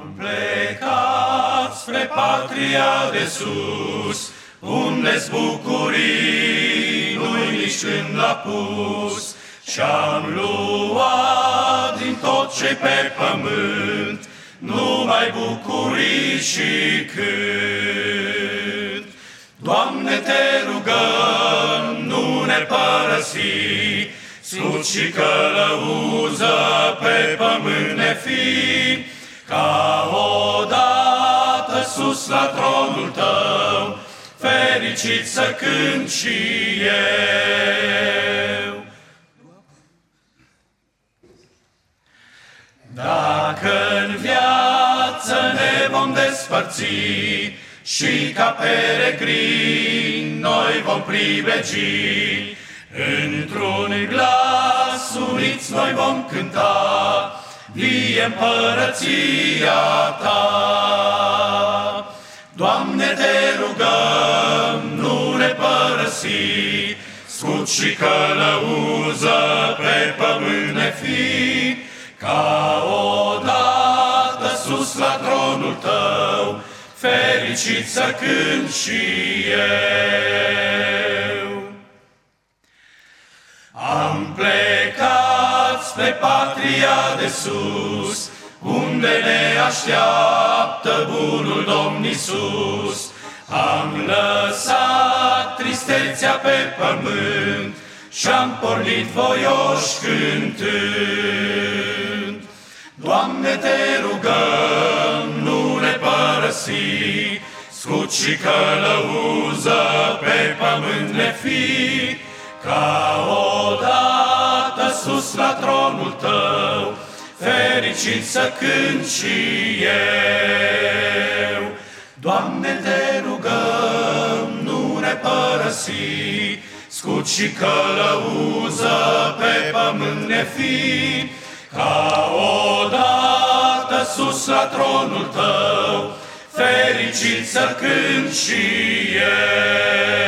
Plecat spre patria de sus, unde-s bucurii, nu-i nici când l-a pus. Și-am luat din tot ce-i pe pământ, numai bucurii și cânt. Doamne, te rugăm, nu ne părăsi, scut și călăuză pe pământ ne fi, ca odată sus la tronul tău, fericit să cânt și eu. Dacă în viață ne vom despărți și ca peregrini noi vom privegi, într-un glas uniți noi vom cânta, vie împărăția ta. Doamne, te rugăm, nu ne părăsi, scut și călăuză pe pământ ne fi, ca odată sus la tronul tău, fericit să cânt și eu. Am plecat spre patria de sus, unde ne așteaptă bunul Domn Iisus. Am lăsat tristețea pe pământ și-am pornit voioși cântând. Doamne, te rugăm, nu ne părăsi, scut și călăuză pe pământ ne fi, ca odată sus la tronul tău, fericit să cânt și eu. Doamne, te rugăm, nu ne părăsi, scut și călăuză pe pământ ne fi, ca odată sus la tronul tău, fericit să cânt și eu.